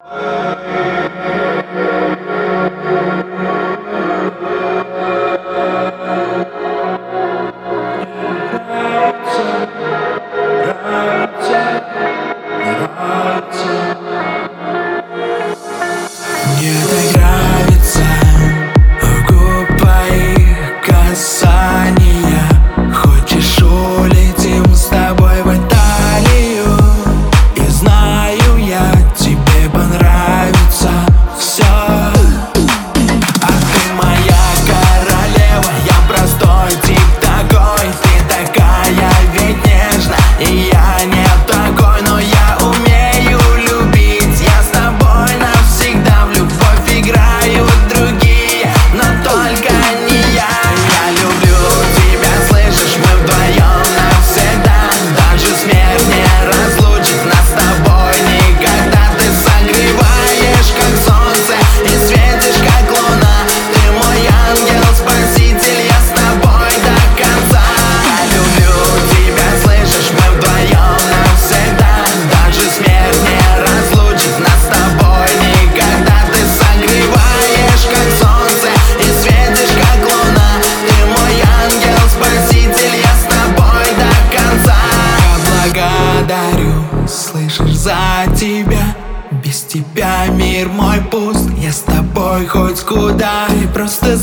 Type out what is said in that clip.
Мне так нравится у губ твоих касания. Хочешь, улетим с тобой в Италию? И знаю я, тебе понравится все. А ты моя королева, я простой тип такой. Ты такая ведь нежная, и я не такой. Но я умею любить, я с тобой навсегда. В любовь играют другие, но только не я. Я люблю тебя, слышишь, мы вдвоем навсегда. Даже смерть не разлучит нас с тобой никогда. Ты согреваешь, как солнце, и светишь, как луна. Ты мой ангел, спаситель, я с тобой до конца. Я люблю тебя, слышишь, мы вдвоем навсегда. Даже смерть не разлучит нас с тобой никогда. Ты согреваешь, как солнце, и светишь, как луна. Ты мой ангел, спаситель, я с тобой до конца. Я благодарю, слышишь, за тебя. Без тебя мир мой пуст, я с тобой хоть куда. Ты просто